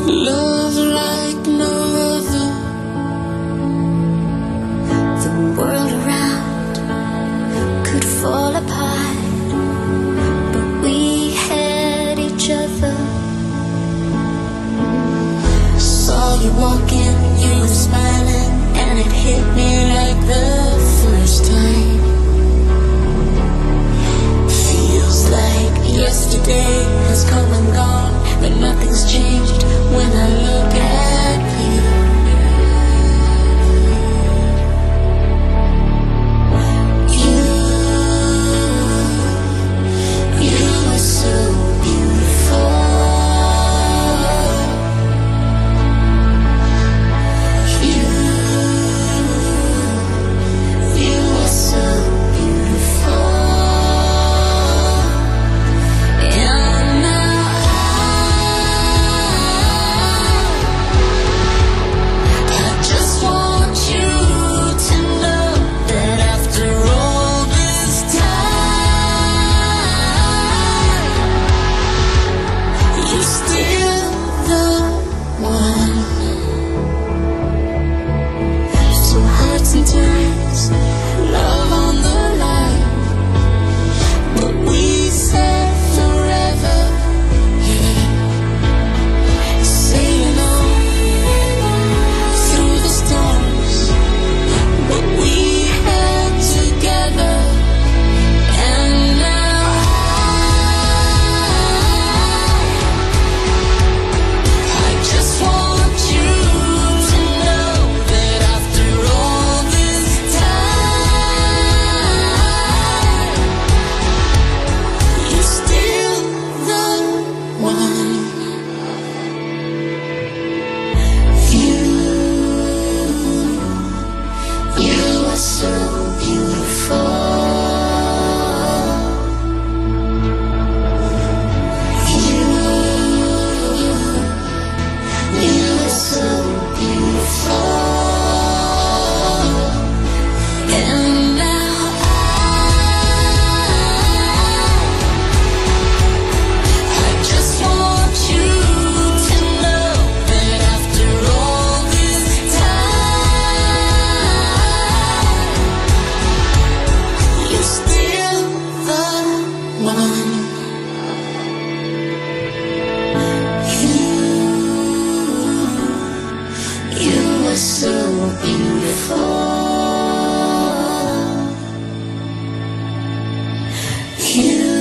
Love like no other. The world around could fall apart, but we had each other. Saw you walking, you were smiling, and it hit me like the first time. Feels like yesterday has come and gone, but nothing's changed when I look at you. You are so beautiful. You are so beautiful. And now I just want you to know that after all this time, you're still the one. So hard sometimes, love on the line, but we said forever, yeah. Sailing on through the storms, what we had together. And now I just want you to know that after all this time, you're still the one. You are so beautiful. You are so beautiful. And now I just want you to know that after all this time, you're still the one. You are so beautiful. You